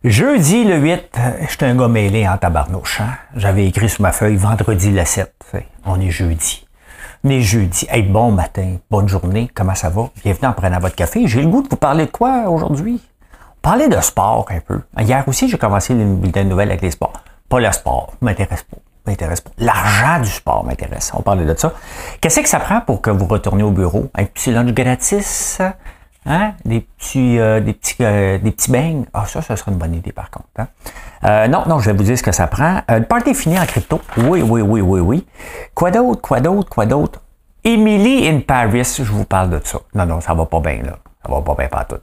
Jeudi le 8, j'étais un gars mêlé en tabarnouche. Hein? J'avais écrit sur ma feuille vendredi le 7. On est jeudi. On est jeudi. Hey, bon matin, bonne journée, comment ça va? Bienvenue en prenant votre café. J'ai le goût de vous parler de quoi aujourd'hui? Parler de sport un peu. Hier aussi, j'ai commencé le bulletin de nouvelles avec les sports. Pas le sport, m'intéresse pas. L'argent du sport m'intéresse. On parlait de ça. Qu'est-ce que ça prend pour que vous retourniez au bureau? Un petit lunch gratis? Hein? Des petits beignes. Ah, ça serait une bonne idée par contre. Hein? Non, je vais vous dire ce que ça prend. Le party fini en crypto. Oui. Quoi d'autre? Emily in Paris, je vous parle de ça. Non, ça va pas bien, là. Ça va pas bien partout.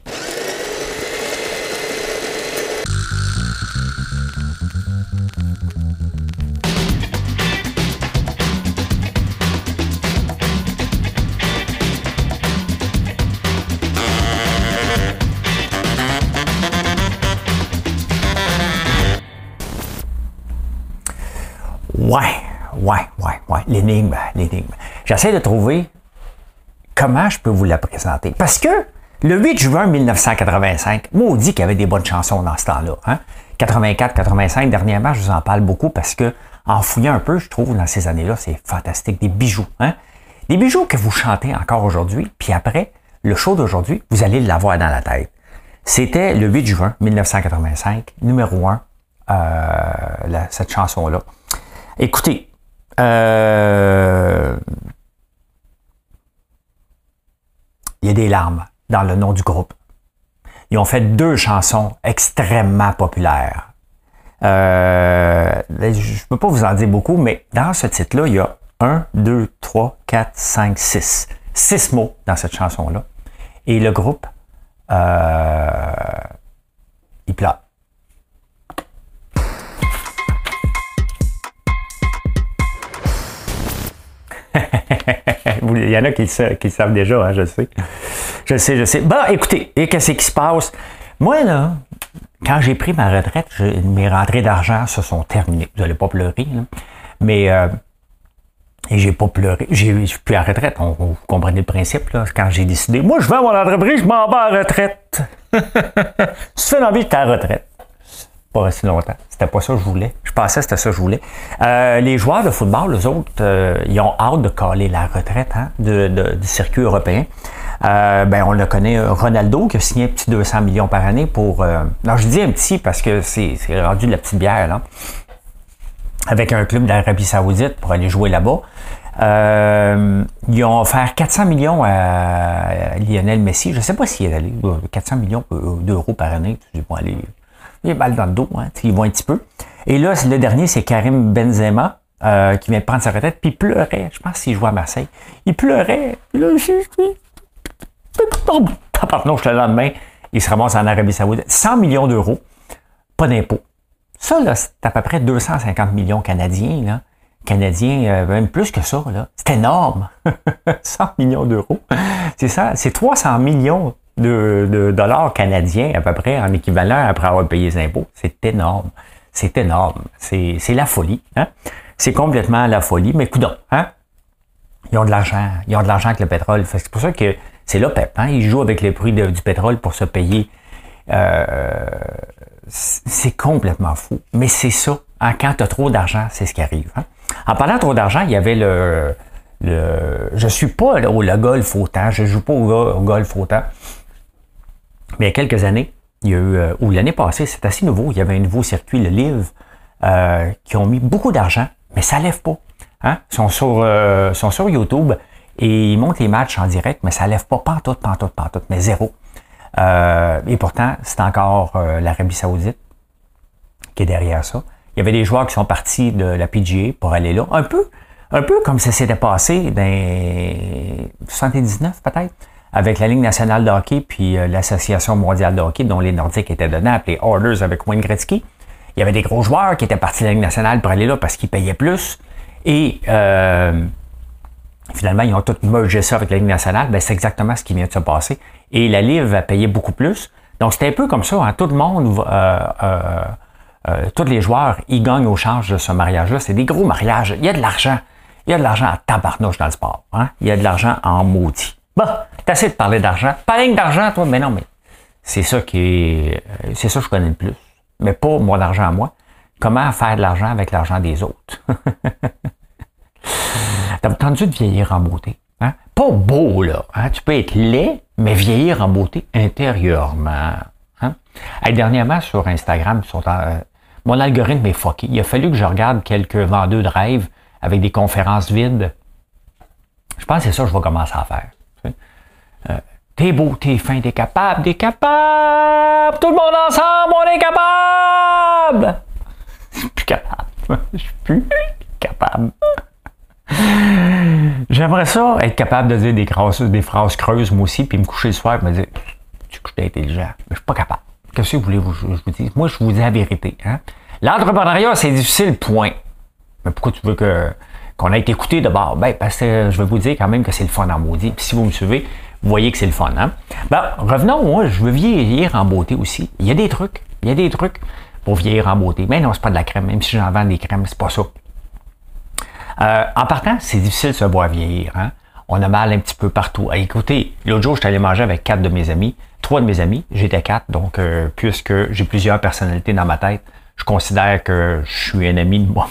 Ouais. L'énigme. J'essaie de trouver comment je peux vous la présenter. Parce que le 8 juin 1985, maudit qu'il y avait des bonnes chansons dans ce temps-là. Hein? 84, 85, dernièrement, je vous en parle beaucoup parce que, en fouillant un peu, je trouve, dans ces années-là, c'est fantastique. Des bijoux. Hein? Des bijoux que vous chantez encore aujourd'hui, puis après, le show d'aujourd'hui, vous allez l'avoir dans la tête. C'était le 8 juin 1985, numéro 1, cette chanson-là. Écoutez, il y a des larmes dans le nom du groupe. Ils ont fait 2 chansons extrêmement populaires. Je ne peux pas vous en dire beaucoup, mais dans ce titre-là, il y a 1, 2, 3, 4, 5, 6. 6 mots dans cette chanson-là. Et le groupe, il pleure. Il y en a qui le savent déjà, hein, je sais. Je sais. Bon, écoutez, et qu'est-ce qui se passe? Moi, là, quand j'ai pris ma retraite, mes rentrées d'argent se sont terminées. Vous n'allez pas pleurer, là. Mais, et j'ai pas pleuré. J'ai plus à retraite. Vous comprenez le principe, là. Quand j'ai décidé, moi, je vends mon entreprise, je m'en vais à la retraite. Si tu fais envie, j'étais à la retraite. Pas assez longtemps. C'était pas ça que je voulais. Je pensais que c'était ça que je voulais. Les joueurs de football, eux autres, ils ont hâte de caler la retraite du circuit européen. On le connaît, Ronaldo, qui a signé un petit 200 millions par année pour... non, je dis un petit parce que c'est rendu de la petite bière, là. Avec un club d'Arabie Saoudite pour aller jouer là-bas. Ils ont offert 400 millions à Lionel Messi. Je ne sais pas s'il est allé. 400 millions d'euros par année. Ils vont aller... Les balles dans le dos, hein, ils vont un petit peu. Et là, le dernier, c'est Karim Benzema, qui vient de prendre sa retraite, puis il pleurait. Je pense qu'il jouait à Marseille. Il pleurait. Là, pardon, le lendemain, il se ramasse en Arabie Saoudite. 100 millions d'euros, pas d'impôt. Ça, là, c'est à peu près 250 millions canadiens, là. Canadiens, même plus que ça, là. C'est énorme. 100 millions d'euros. C'est ça. C'est 300 millions de dollars canadiens, à peu près, en équivalent après avoir payé les impôts. C'est énorme. C'est énorme. C'est la folie. Hein? C'est complètement la folie. Mais coudonc, hein? Ils ont de l'argent. Ils ont de l'argent avec le pétrole. C'est pour ça que c'est l'OPEP. Hein? Ils jouent avec les prix du pétrole pour se payer. C'est complètement fou. Mais c'est ça. Hein? Quand tu as trop d'argent, c'est ce qui arrive. Hein? En parlant de trop d'argent, il y avait je suis pas le golf autant. Je joue pas au golf autant. Mais il y a quelques années, il y a eu, ou l'année passée, c'est assez nouveau, il y avait un nouveau circuit, le Live, qui ont mis beaucoup d'argent, mais ça lève pas. Hein? Ils sont sur YouTube et ils montent les matchs en direct, mais ça lève pas pantoute, mais zéro. Et pourtant, c'est encore l'Arabie Saoudite qui est derrière ça. Il y avait des joueurs qui sont partis de la PGA pour aller là. Un peu comme ça s'était passé dans 79 peut-être, avec la Ligue nationale de hockey puis l'Association mondiale de hockey, dont les Nordiques étaient dedans, appelés Oilers avec Wayne Gretzky. Il y avait des gros joueurs qui étaient partis de la Ligue nationale pour aller là parce qu'ils payaient plus. Et finalement, ils ont tout mergé ça avec la Ligue nationale. Ben, c'est exactement ce qui vient de se passer. Et la Ligue a payé beaucoup plus. Donc, c'était un peu comme ça. Hein. Tout le monde, tous les joueurs, ils gagnent au change de ce mariage-là. C'est des gros mariages. Il y a de l'argent. Il y a de l'argent en tabarnouche dans le sport. Hein? Il y a de l'argent en maudit. Bon, t'as assez de parler d'argent. Pas rien que d'argent, toi, mais non, mais c'est ça que je connais le plus. mais pas mon argent à moi. Comment faire de l'argent avec l'argent des autres? T'as entendu de vieillir en beauté? Hein? Pas beau, là. Hein? Tu peux être laid, mais vieillir en beauté intérieurement. Hein? Hey, dernièrement, sur Instagram, mon algorithme est fucké. Il a fallu que je regarde quelques vendeurs de rêves avec des conférences vides. Je pense que c'est ça que je vais commencer à faire. T'es beau, t'es fin, t'es capable, t'es capable! Tout le monde ensemble, on est capable! Je suis plus capable. Je suis plus capable. J'aimerais ça, être capable de dire des phrases creuses, moi aussi, puis me coucher le soir et me dire tu que j'étais intelligent, mais je suis pas capable. Qu'est-ce que vous voulez que je vous dise? Moi, je vous dis la vérité. Hein? L'entrepreneuriat, c'est difficile, point. Mais pourquoi tu veux qu'on ait écouté d'abord? Ben, parce que je vais vous dire quand même que c'est le fun en maudit. Puis si vous me suivez, vous voyez que c'est le fun. Hein? Ben, revenons, moi, je veux vieillir en beauté aussi. Il y a des trucs pour vieillir en beauté. Mais non, c'est pas de la crème. Même si j'en vends des crèmes, c'est pas ça. En partant, c'est difficile de se voir vieillir. Hein? On a mal un petit peu partout. Écoutez, l'autre jour, je suis allé manger avec 3 de mes amis. J'étais 4, donc puisque j'ai plusieurs personnalités dans ma tête, je considère que je suis un ami de moi.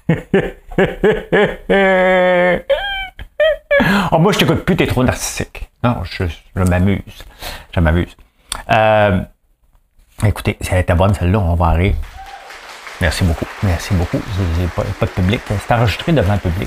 Oh, moi, je t'écoute plus, t'es trop narcissique. Non, je m'amuse. Je m'amuse. Écoutez, si elle était bonne, celle-là, on va en rire. Merci beaucoup. Merci beaucoup. J'ai pas de public. C'est enregistré devant le public.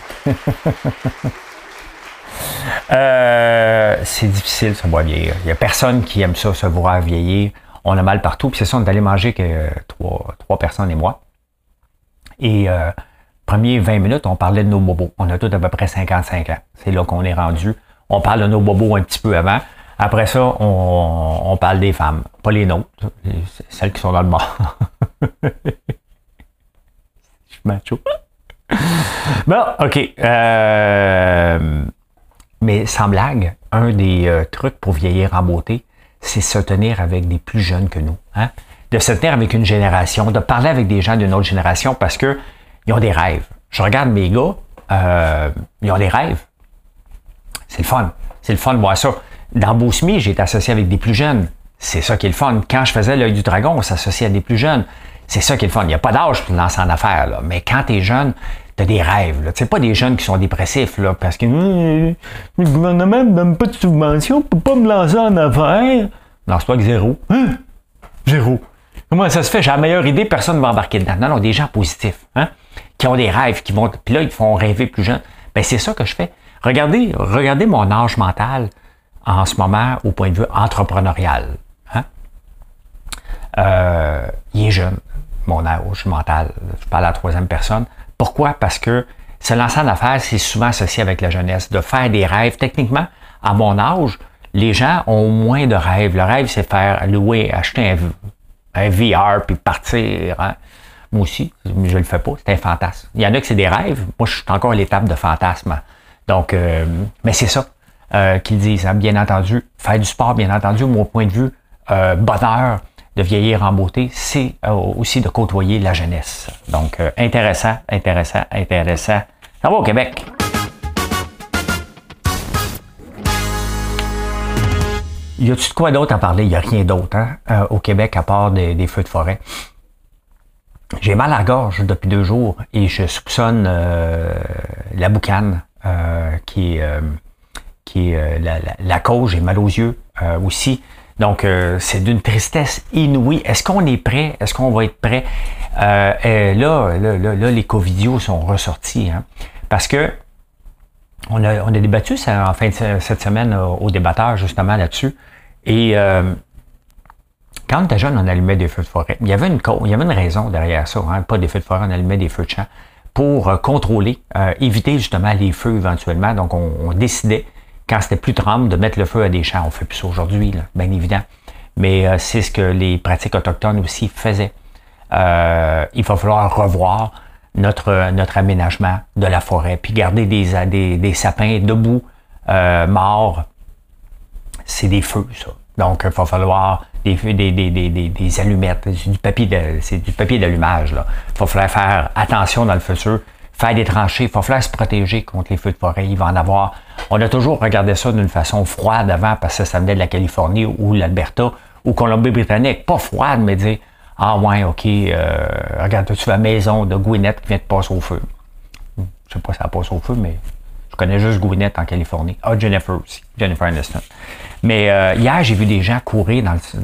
C'est difficile de se voir vieillir. Il n'y a personne qui aime ça, se voir vieillir. On a mal partout. Puis c'est ça, on est allé manger que trois personnes et moi. Et premiers 20 minutes, on parlait de nos bobos. On a tous à peu près 55 ans. C'est là qu'on est rendu. On parle de nos bobos un petit peu avant. Après ça, on parle des femmes. Pas les nôtres. Celles qui sont dans le bord. Je suis macho. Bon, OK. Mais sans blague, un des trucs pour vieillir en beauté, c'est se tenir avec des plus jeunes que nous. Hein? De se tenir avec une génération, de parler avec des gens d'une autre génération parce que ils ont des rêves. Je regarde mes gars, ils ont des rêves. C'est le fun. C'est le fun de voir ça. Dans Beaucemi, j'ai été associé avec des plus jeunes. C'est ça qui est le fun. Quand je faisais l'œil du dragon, on s'associait à des plus jeunes. C'est ça qui est le fun. Il n'y a pas d'âge pour lancer en affaires, là. Mais quand tu es jeune, tu as des rêves. Tu sais, pas des jeunes qui sont dépressifs, là, parce que le gouvernement ne donne pas de subvention pour pas me lancer en affaires. Lance-toi avec zéro. Hein? Zéro. Comment ça se fait? J'ai la meilleure idée, personne ne va embarquer dedans. Non, non, des gens positifs, hein? Qui ont des rêves, qui vont. Puis là, ils font rêver plus jeunes. Ben, c'est ça que je fais. Regardez mon âge mental en ce moment au point de vue entrepreneurial. Hein? Il est jeune, mon âge mental. Je parle à la troisième personne. Pourquoi? Parce que se lancer en affaires, c'est souvent associé avec la jeunesse. De faire des rêves. Techniquement, à mon âge, les gens ont moins de rêves. Le rêve, c'est faire acheter un VR puis partir. Hein? Moi aussi, je le fais pas. C'est un fantasme. Il y en a que c'est des rêves. Moi, je suis encore à l'étape de fantasme. Donc, mais c'est ça qu'ils disent. Hein? Bien entendu, faire du sport, bien entendu, mon point de vue, bonheur de vieillir en beauté, c'est aussi de côtoyer la jeunesse. Donc, intéressant. Ça va au Québec. Y a-tu de quoi d'autre à parler? Il n'y a rien d'autre hein, au Québec à part des feux de forêt. J'ai mal à la gorge depuis 2 jours et je soupçonne la boucane qui est la cause. J'ai mal aux yeux aussi. Donc, c'est d'une tristesse inouïe. Est-ce qu'on est prêt? Est-ce qu'on va être prêt? Là, les covidios sont ressortis. Hein, parce que on a débattu ça, en fin de cette semaine au débatteur, justement, là-dessus. Et quand on était jeune, on allumait des feux de forêt. Il y avait une raison derrière ça. Hein, pas des feux de forêt, on allumait des feux de champ pour contrôler, éviter justement les feux éventuellement. Donc, on décidait quand c'était plus tremble, de mettre le feu à des champs. On ne fait plus ça aujourd'hui, là, bien évident. Mais c'est ce que les pratiques autochtones aussi faisaient. Il va falloir revoir notre aménagement de la forêt, puis garder des sapins debout, morts. C'est des feux, ça. Donc, il va falloir des allumettes, c'est du papier d'allumage. Là. Il va falloir faire attention dans le futur, faire des tranchées, il va falloir se protéger contre les feux de forêt. Il va en avoir. On a toujours regardé ça d'une façon froide avant parce que ça venait de la Californie ou l'Alberta ou Colombie-Britannique. Pas froide, mais dire Ah ouais, OK, regarde, tu la maison de Gwyneth qui vient de passer au feu. Je sais pas si elle passe au feu, mais je connais juste Gwyneth en Californie. Ah, Jennifer aussi, Jennifer Aniston. Mais hier, j'ai vu des gens courir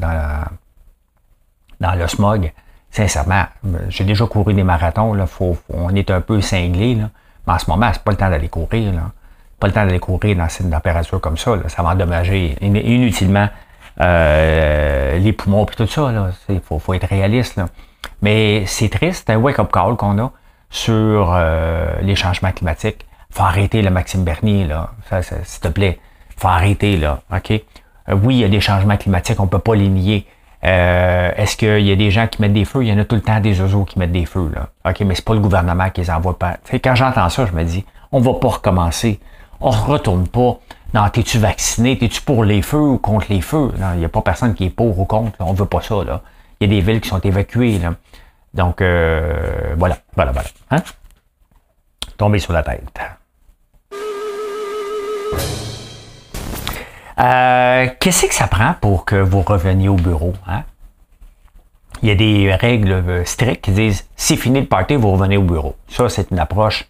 dans le smog. Sincèrement, j'ai déjà couru des marathons, là, on est un peu cinglé, là. Mais en ce moment, c'est pas le temps d'aller courir, là. Pas le temps d'aller courir dans cette température comme ça, là. Ça va endommager inutilement les poumons et tout ça, là. Faut être réaliste, là. Mais c'est triste, c'est un wake-up call qu'on a sur les changements climatiques. Faut arrêter le Maxime Bernier, là. S'il te plaît. Faut arrêter, là. OK? Oui, il y a des changements climatiques, on peut pas les nier. Est-ce qu'il y a des gens qui mettent des feux? Il y en a tout le temps des oiseaux qui mettent des feux, là. OK, mais c'est pas le gouvernement qui les envoie pas. T'sais, quand j'entends ça, je me dis, on va pas recommencer. On ne retourne pas. Non, t'es-tu vacciné? T'es-tu pour les feux ou contre les feux? Non, il n'y a pas personne qui est pour ou contre. Là. On veut pas ça, là. Il y a des villes qui sont évacuées, là. Donc, voilà. Hein? Tomber sur la tête. Qu'est-ce que ça prend pour que vous reveniez au bureau? Hein? Il y a des règles strictes qui disent si fini le party, vous revenez au bureau. Ça, c'est une approche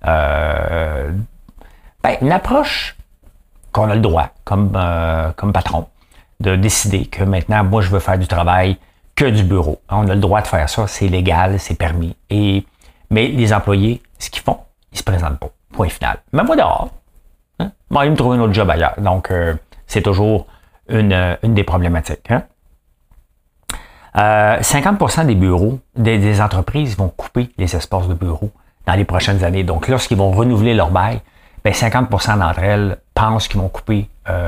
une approche qu'on a le droit, comme patron, de décider que maintenant, moi, je veux faire du travail que du bureau. On a le droit de faire ça, c'est légal, c'est permis. Mais les employés, ce qu'ils font, ils se présentent pas. Point final. Mais moi dehors. Hein? Moi, ils me trouver un autre job ailleurs. Donc, c'est toujours une des problématiques. Hein? 50% des bureaux, des entreprises vont couper les espaces de bureaux dans les prochaines années. Donc, lorsqu'ils vont renouveler leur bail, 50% d'entre elles pensent qu'ils vont couper.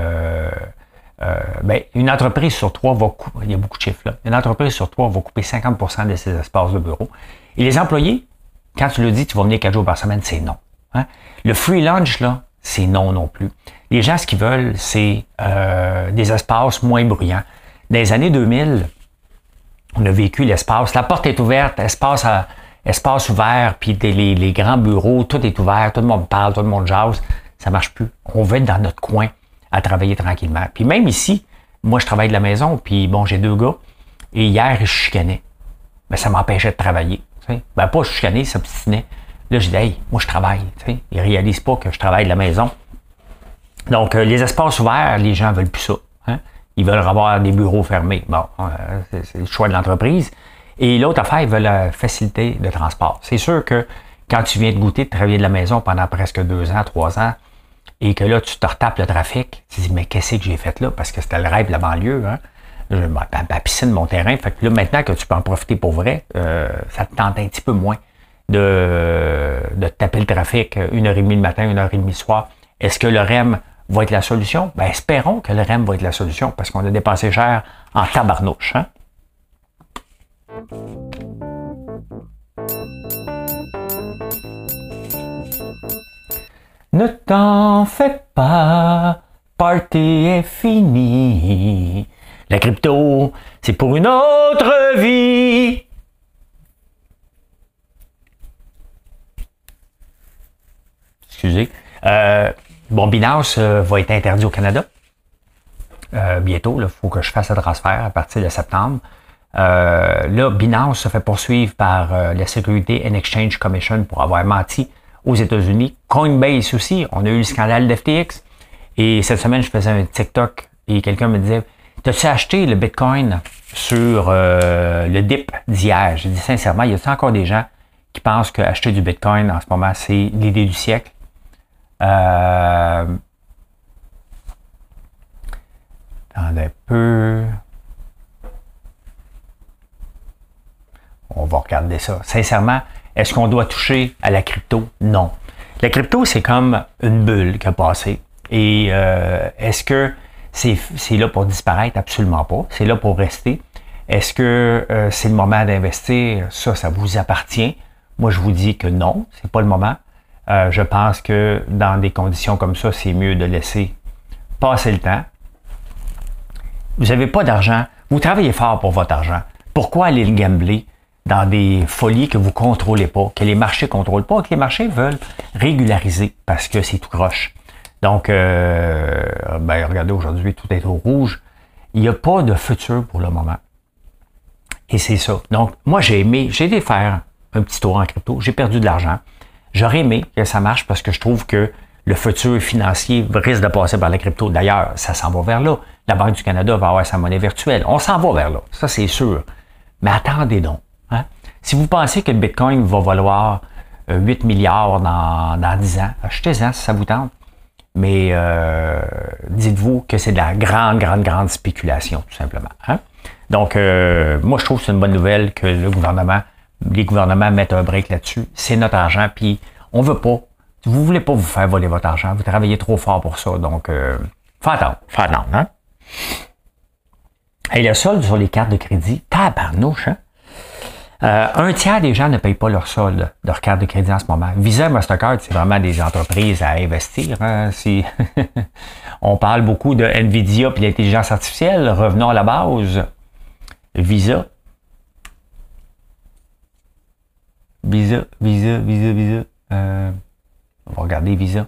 Une entreprise sur 3 va couper. Il y a beaucoup de chiffres là. Une entreprise sur 3 va couper 50% de ses espaces de bureau. Et les employés, quand tu leur dis tu vas venir 4 jours par semaine, c'est non. Hein? Le free lunch, là, c'est non plus. Les gens, ce qu'ils veulent, c'est des espaces moins bruyants. Dans les années 2000, on a vécu l'espace. La porte est ouverte, espace ouvert, puis les grands bureaux, tout est ouvert, tout le monde parle, tout le monde jase. Ça marche plus. On veut être dans notre coin à travailler tranquillement. Puis même ici, moi, je travaille de la maison, puis bon, j'ai 2 gars, et hier, ils chicanaient. Mais ça m'empêchait de travailler. T'sais. Pas chicaner, ils s'obstinaient. Là, je dis, hey, moi, je travaille. T'sais. Ils réalisent pas que je travaille de la maison. Donc, les espaces ouverts, les gens veulent plus ça. Hein? Ils veulent avoir des bureaux fermés. Bon, c'est le choix de l'entreprise. Et l'autre affaire, ils veulent la facilité de transport. C'est sûr que quand tu viens de goûter de travailler de la maison pendant presque 2 ans, 3 ans, et que là, tu te retapes le trafic, tu te dis, mais qu'est-ce que j'ai fait là? Parce que c'était le rêve de la banlieue, hein? Ma piscine, mon terrain. Fait que là, maintenant que tu peux en profiter pour vrai, ça te tente un petit peu moins de te taper le trafic 1h30 le matin, 1h30 le soir. Est-ce que le REM va être la solution? Espérons que le REM va être la solution parce qu'on a dépensé cher en tabarnouche, hein? Ne t'en fais pas, party est fini. La crypto, c'est pour une autre vie. Excusez. Binance va être interdit au Canada. Bientôt, il faut que je fasse le transfert à partir de septembre. Là, Binance se fait poursuivre par la Security and Exchange Commission pour avoir menti aux États-Unis. Coinbase aussi, on a eu le scandale d'FTX. Et cette semaine, je faisais un TikTok et quelqu'un me disait « T'as-tu acheté le Bitcoin sur le dip d'hier? » J'ai dit sincèrement, il y a encore des gens qui pensent qu'acheter du Bitcoin en ce moment, c'est l'idée du siècle. Attendez un peu. On va regarder ça. Sincèrement, est-ce qu'on doit toucher à la crypto? Non. La crypto, c'est comme une bulle qui a passé. Et est-ce que c'est là pour disparaître? Absolument pas. C'est là pour rester. Est-ce que c'est le moment d'investir? Ça vous appartient. Moi, je vous dis que non, c'est pas le moment. Je pense que dans des conditions comme ça, c'est mieux de laisser passer le temps. Vous n'avez pas d'argent. Vous travaillez fort pour votre argent. Pourquoi aller le gambler dans des folies que vous ne contrôlez pas, que les marchés ne contrôlent pas, que les marchés veulent régulariser parce que c'est tout croche. Donc, regardez, aujourd'hui, tout est au rouge. Il n'y a pas de futur pour le moment. Et c'est ça. Donc, moi, j'ai été faire un petit tour en crypto. J'ai perdu de l'argent. J'aurais aimé que ça marche parce que je trouve que le futur financier risque de passer par la crypto. D'ailleurs, ça s'en va vers là. La Banque du Canada va avoir sa monnaie virtuelle. On s'en va vers là. Ça, c'est sûr. Mais attendez donc. Hein? Si vous pensez que le Bitcoin va valoir 8 milliards dans 10 ans, achetez-en si ça vous tente. Mais dites-vous que c'est de la grande spéculation, tout simplement. Hein? Donc, moi, je trouve que c'est une bonne nouvelle que les gouvernements mettent un break là-dessus. C'est notre argent, puis on veut pas. Vous voulez pas vous faire voler votre argent. Vous travaillez trop fort pour ça. Donc, faut attendre. Hein? Et le solde sur les cartes de crédit, tabarnouche, hein? Un tiers des gens ne payent pas leur solde, leur carte de crédit en ce moment. Visa, Mastercard, c'est vraiment des entreprises à investir. Hein? On parle beaucoup de Nvidia et l'intelligence artificielle. Revenons à la base. Visa. On va regarder Visa.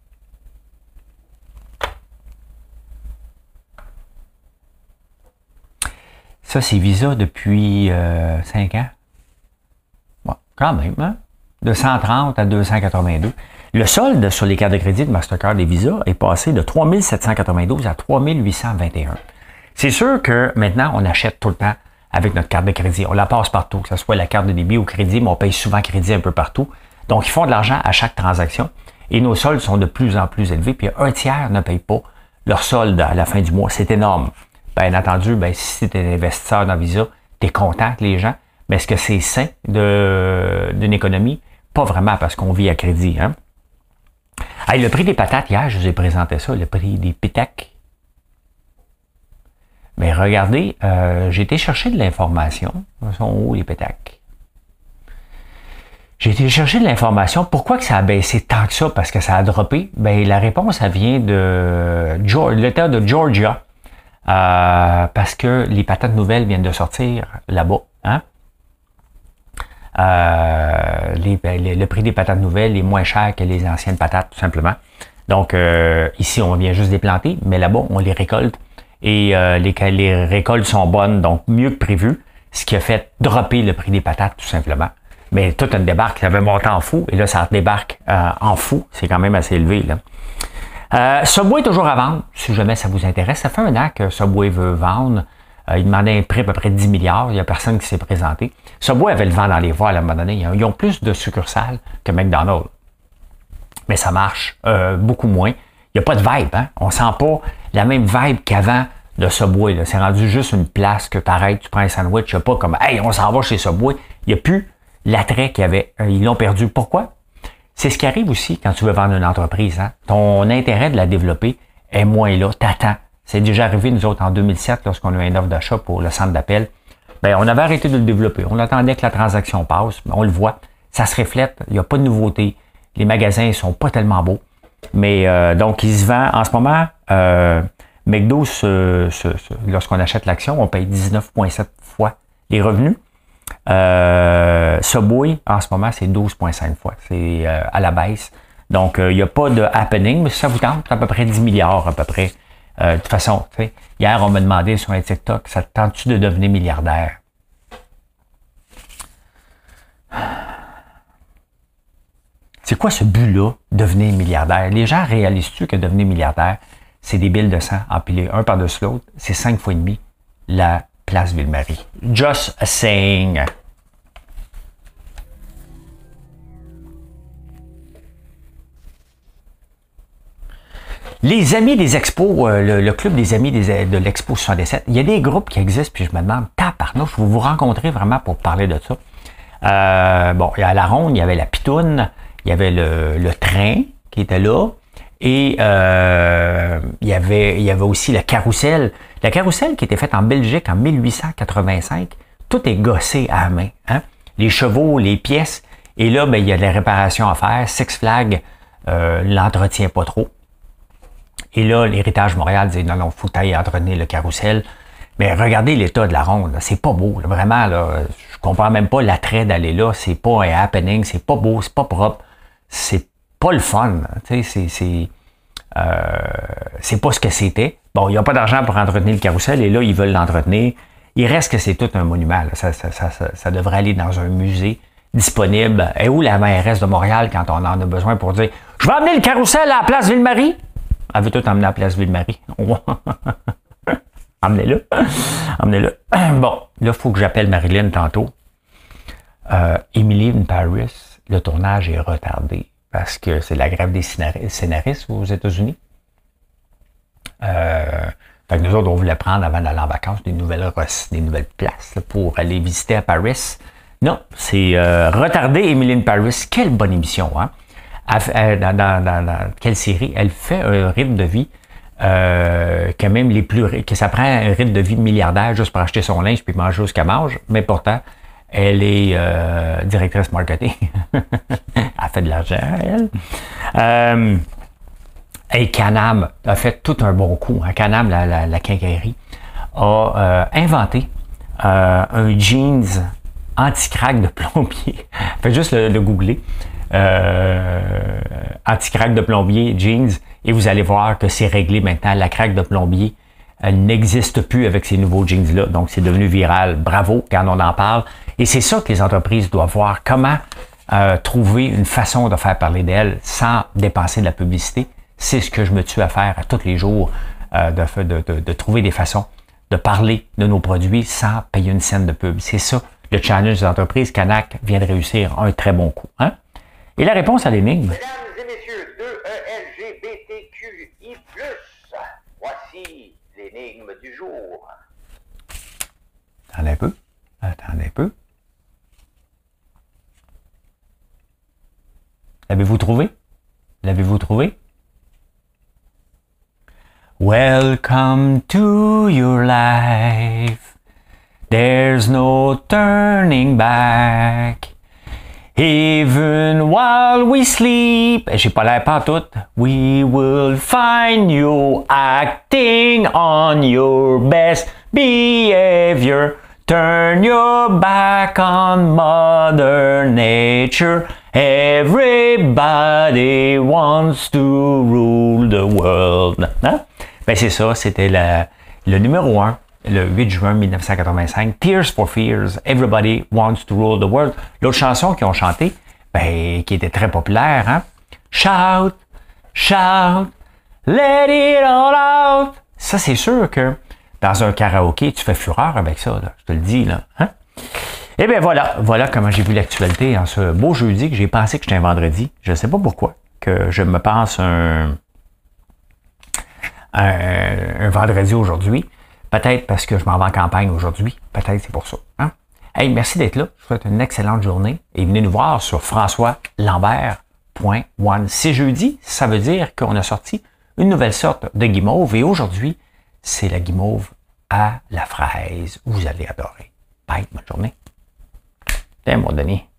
Ça, c'est Visa depuis 5 ans. Bon, quand même, hein? De 130 à 282. Le solde sur les cartes de crédit de Mastercard et Visa est passé de 3 792 à 3 821. C'est sûr que maintenant, on achète tout le temps avec notre carte de crédit. On la passe partout, que ce soit la carte de débit ou crédit, mais on paye souvent crédit un peu partout. Donc, ils font de l'argent à chaque transaction et nos soldes sont de plus en plus élevés. Puis, un tiers ne paye pas leur solde à la fin du mois. C'est énorme. Bien entendu, si tu es un investisseur dans Visa, tu es content que les gens, mais est-ce que c'est sain d'une économie? Pas vraiment, parce qu'on vit à crédit. Hein? Hey, le prix des patates, hier, je vous ai présenté ça, le prix des pétacs. Mais regardez, j'ai été chercher de l'information. Ils sont où les pétacs? J'ai été chercher de l'information. Pourquoi que ça a baissé tant que ça? Parce que ça a droppé. Ben, la réponse, ça vient de l'État de Georgia. Parce que les patates nouvelles viennent de sortir là-bas. Hein? Le prix des patates nouvelles est moins cher que les anciennes patates, tout simplement. Donc, ici, on vient juste les planter, mais là-bas, on les récolte. Et les récoltes sont bonnes, donc mieux que prévu, ce qui a fait dropper le prix des patates, tout simplement. Mais tout un débarque, ça avait monté en fou, et là, ça débarque en fou. C'est quand même assez élevé, là. Subway est toujours à vendre, si jamais ça vous intéresse. Ça fait un an que Subway veut vendre. Il demandait un prix à peu près de 10 milliards. Il n'y a personne qui s'est présenté. Subway avait le vent dans les voiles à un moment donné. Ils ont plus de succursales que McDonald's. Mais ça marche beaucoup moins. Il n'y a pas de vibe. Hein? On sent pas la même vibe qu'avant de Subway. Là. C'est rendu juste une place que tu arrêtes, tu prends un sandwich. Il n'y a pas comme « Hey, on s'en va chez Subway ». Il n'y a plus l'attrait qu'il y avait. Ils l'ont perdu. Pourquoi? C'est ce qui arrive aussi quand tu veux vendre une entreprise. Hein? Ton intérêt de la développer est moins là. T'attends. C'est déjà arrivé, nous autres, en 2007, lorsqu'on a eu une offre d'achat pour le centre d'appel. Ben, on avait arrêté de le développer. On attendait que la transaction passe. On le voit. Ça se reflète. Il n'y a pas de nouveauté. Les magasins ne sont pas tellement beaux. Mais donc, il se vend. En ce moment, McDo, lorsqu'on achète l'action, on paye 19,7 fois les revenus. Subway, en ce moment, c'est 12,5 fois. C'est à la baisse. Donc, il n'y a pas de happening, mais si ça vous tente, c'est à peu près 10 milliards, à peu près. De toute façon, tu sais, hier, on m'a demandé sur un TikTok, ça te tente-tu de devenir milliardaire? C'est quoi ce but-là, devenir milliardaire? Les gens réalisent-tu que devenir milliardaire, c'est des billes de sang empilées un par-dessus l'autre? C'est 5 fois et demi la place Ville-Marie. Just saying. Les amis des expos, le club des amis de l'Expo 77, il y a des groupes qui existent, puis je me demande, tabarnouche, je vais vous rencontrer vraiment pour parler de ça. Bon, à la ronde, il y avait la pitoune, il y avait le train qui était là, et il y avait aussi le carrousel. La carrousel qui était faite en Belgique en 1885, tout est gossé à la main. Hein? Les chevaux, les pièces, et là, ben, il y a de la réparation à faire. Six Flags l'entretient pas trop. Et là, l'Héritage Montréal dit non, faut tailler entretenir le carrousel. Mais regardez l'état de la ronde, c'est pas beau. Là, vraiment, là, je comprends même pas l'attrait d'aller là. C'est pas un happening, c'est pas beau, c'est pas propre. C'est pas le fun. C'est pas ce que c'était. Bon, il n'y a pas d'argent pour entretenir le carrousel et là, ils veulent l'entretenir. Il reste que c'est tout un monument. Là. Ça devrait aller dans un musée disponible. Et où la mairesse de Montréal, quand on en a besoin pour dire « Je vais amener le carrousel à la place Ville-Marie ». Elle veut tout emmener à la place Ville-Marie. Emmenez-le. Emmenez-le. Bon, là, il faut que j'appelle Marilyn tantôt. Emily in Paris, le tournage est retardé parce que c'est la grève des scénaristes aux États-Unis. Fait que nous autres, on voulait prendre avant d'aller en vacances des nouvelles places là, pour aller visiter à Paris. Non, c'est retardé. Emily in Paris, quelle bonne émission, hein? Dans quelle série? Elle fait un rythme de vie que même les plus que ça prend un rythme de vie milliardaire juste pour acheter son linge puis manger ce qu'elle mange, mais pourtant, elle est directrice marketing. Elle fait de l'argent, elle. Et Can-Am a fait tout un bon coup. Hein. Can-Am, la quincaillerie, a inventé un jeans anti-crack de plombier. Faites juste le googler. Anti-crack de plombier, jeans, et vous allez voir que c'est réglé maintenant. La craque de plombier n'existe plus avec ces nouveaux jeans-là. Donc, c'est devenu viral. Bravo quand on en parle. Et c'est ça que les entreprises doivent voir. Comment trouver une façon de faire parler d'elles sans dépenser de la publicité. C'est ce que je me tue à faire à tous les jours, de trouver des façons de parler de nos produits sans payer une scène de pub. C'est ça, le challenge des entreprises. Canac vient de réussir un très bon coup. Hein? Et la réponse à l'énigme. Mesdames et messieurs, 2LGBTQI+, voici l'énigme du jour. Attendez un peu. Attendez un peu. L'avez-vous trouvé? L'avez-vous trouvé? Welcome to your life. There's no turning back. Even while we sleep. J'ai pas l'air pantoute. We will find you acting on your best behavior. Turn your back on Mother Nature. Everybody wants to rule the world. Hein? Ben c'est ça, c'était le numéro 1, le 8 juin 1985. Tears for Fears, Everybody Wants to Rule the World. L'autre chanson qu'ils ont chantée, ben, qui était très populaire, hein? Shout, shout, let it all out. Ça, c'est sûr que dans un karaoké, tu fais fureur avec ça, là, je te le dis, là. Hein? Et bien voilà comment j'ai vu l'actualité en ce beau jeudi que j'ai pensé que c'était un vendredi. Je ne sais pas pourquoi, que je me pense un vendredi aujourd'hui. Peut-être parce que je m'en vais en campagne aujourd'hui. Peut-être c'est pour ça. Hein? Hey, merci d'être là. Je vous souhaite une excellente journée. Et venez nous voir sur françoislambert.one. C'est jeudi, ça veut dire qu'on a sorti une nouvelle sorte de guimauve. Et aujourd'hui, c'est la guimauve à la fraise. Vous allez adorer. Bye, bonne journée. Tiens, mon Denis.